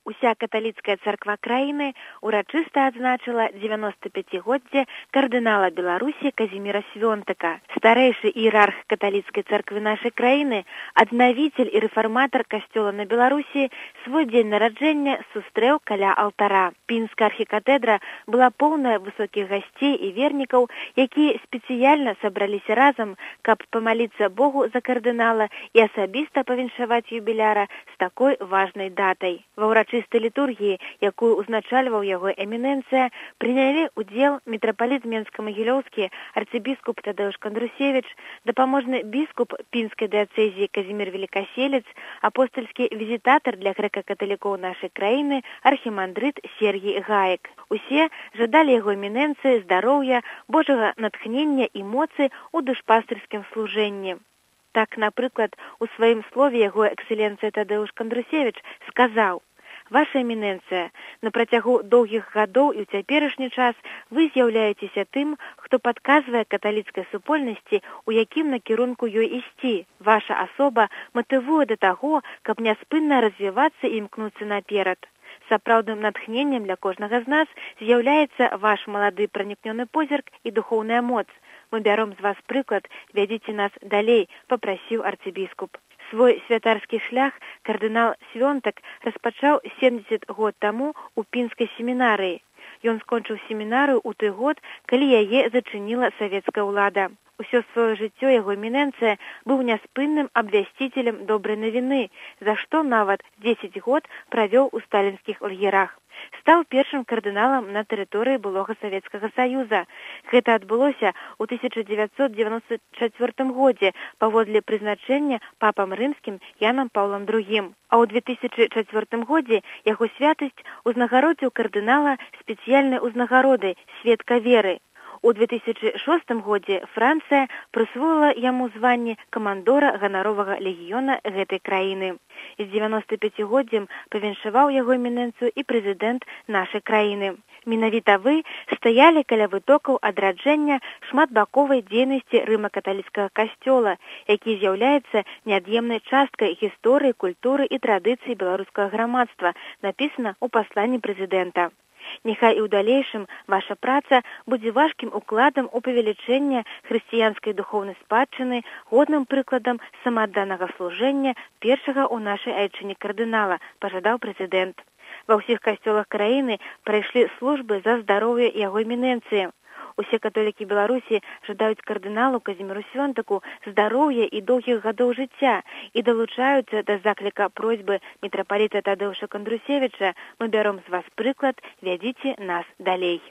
Уся каталіцкая царква краіны урачыста адзначыла 95-годдзе кардынала Беларусі Казіміра Свёнтака. Старэйшы іерарх каталіцкай царквы нашай краіны, аднавіцель і рэфарматар касцёла на Беларусі, свой дзень нараджэння сустрэў каля алтара. Пінская архікатэдра была поўная высокіх гасцей і вернікаў, якія спецыяльна сабраліся разам, каб памаліцца Богу за кардынала і асабіста павіншаваць юбіляра з такой важнай датай. Ва ўрачыстай літургіі, якую ўзначальваў яго эмінэнцыя, прынялі ўдзел мітрапаліт Менска-Магілёўскі, арцыбіскуп Тадеуш Кандрусевіч, дапаможны біскуп Пінскай дыяцэзіі Казімір Велікаселец, апостальскі візітатар для грэка-каталікоў нашай краіны архімандрыт Сергій Гаек. Усе жадалі яго эмінэнцыі здароўя, Божага натхнення і моцы ў душпастырскім служэнні. Так, напрыклад, у сваім слове яго эксцэленцыя Тадеуш Кандрусевіч сказаў: «Ваша эмінэнцыя, на працягу доўгіх гадоў і ў цяперашні час вы з'яўляецеся тым, хто падказвае каталіцкай супольнасці, у якім накірунку ёй ісці. Ваша асоба матывуе да таго, каб няспынна развівацца і імкнуцца наперад. Сапраўдным натхненнем для кожнага з нас з'яўляецца ваш малады пранікнёны позірк і духоўная моц. Мы бяром з вас прыклад, вядзіце нас далей», – папрасіў арцыбіскуп. Свой святарскі шлях кардынал Свёнтак распачаў 70 год таму ў пінскай семінарыі. Ён скончыў семінарыю ў той год, калі яе зачыніла савецкая ўлада. Усё сваё жыццё яго эмінэнцыя быў няспынным абвясціцелем добрай навіны, за што нават 10 год правёў у сталінскіх лагерах. Стаў першым кардыналам на тэрыторыі былога Савецкага Саюза. Гэта адбылося ў 1994 годзе паводле прызначэння папам рымскім Янам Паўлам II. А ў 2004 годзе яго святасць узнагародзіў кардынала спецыяльнай узнагародай «Сведка веры». У 2006 годзе Францыя прысвоіла яму званне камандора ганаровага легіёна гэтай краіны. З 95-годдзем павіншаваў яго эмінэнцыю і прэзідэнт нашай краіны. Менавіта вы стаялі каля вытокаў адраджэння шматбаковай дзейнасці рыма-каталіцкага касцёла, які з'яўляецца неад'емнай часткай гісторыі, культуры і традыцыі беларускага грамадства, напісана ў пасланні прэзідэнта. Няхай і ў далейшым ваша праца будзе важкім укладам у павелічэнне хрысціянскай духоўнай спадчыны, годным прыкладам самаадданага служэння першага ў нашай айчыне кардынала, пажадаў прэзідэнт. Ва ўсіх касцёлах краіны прайшлі службы за здароўе яго эмінэнцыі. Усе католікі Беларусі жадаюць кардыналу Казіміру Свёнтаку здароўя і доўгіх гадоў жыцця і далучаюцца да закліка просьбы мітрапаліта Тадеуша Кандрусевіча: «Мы бяром з вас прыклад, вядзіце нас далей».